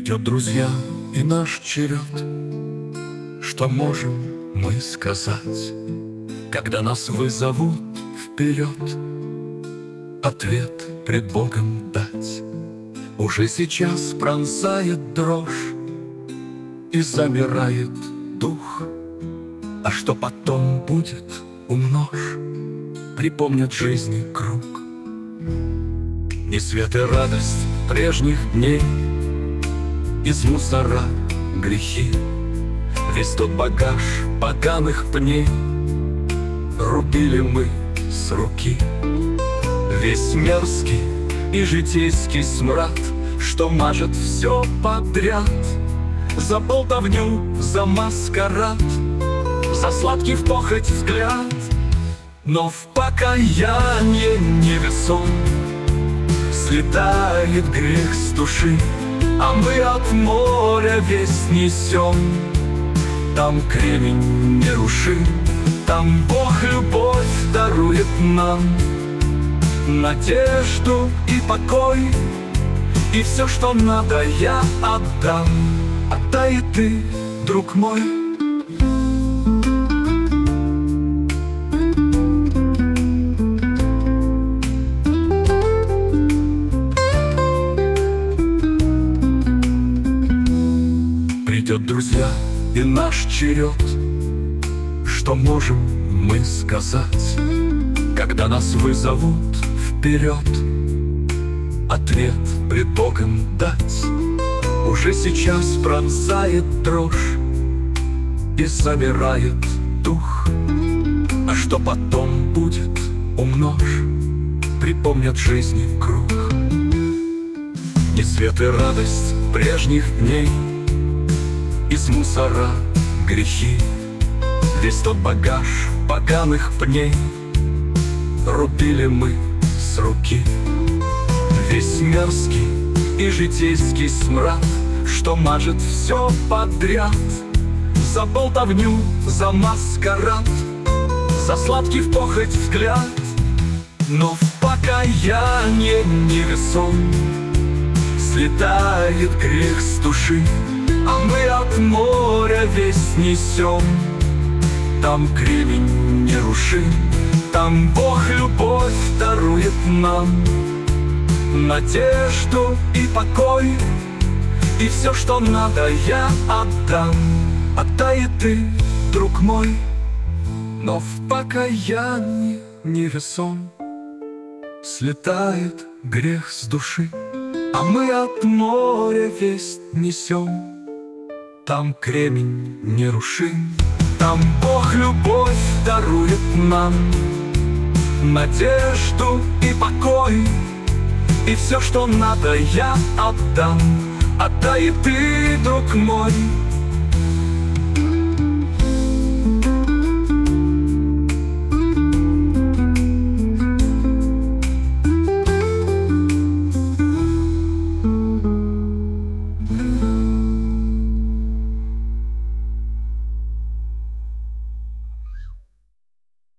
Придет, друзья, и наш черед. Что можем мы сказать, когда нас вызовут вперед? Ответ пред Богом дать. Уже сейчас пронзает дрожь и замирает дух. А что потом будет, умножь, припомнят жизни круг. Не свет и радость прежних дней, из мусора грехи, весь тот багаж поганых пней рубили мы с руки. Весь мерзкий и житейский смрад, что мажет все подряд, за болтовню, за маскарад, за сладкий в похоть взгляд. Но в покаяние невесом слетает грех с души, а мы от моря весь несем. Там кремень нерушим, там Бог любовь дарует нам надежду и покой, и все, что надо, я отдам. Отдай и ты, друг мой. Придет, друзья, и наш черед. Что можем мы сказать, когда нас вызовут вперед? Ответ пред Богом дать. Уже сейчас пронзает дрожь и замирает дух. А что потом будет, умножь, припомнят жизни круг. Не свет и радость прежних дней, из мусора грехи, весь тот багаж поганых пней рубили мы с руки. Весь мерзкий и житейский смрад, что мажет все подряд, за болтовню, за маскарад, за сладкий в похоть взгляд. Но в покаяние невесом слетает грех с души, а мы от моря весь несем. Там кремень нерушим, там Бог любовь дарует нам надежду и покой, и все, что надо, я отдам. Отдай и ты, друг мой. Но в покаянии невесом слетает грех с души, а мы от моря весть несем. Там кремень нерушим, там Бог любовь дарует нам надежду и покой, и все, что надо, я отдам. Отдай и ты, друг мой.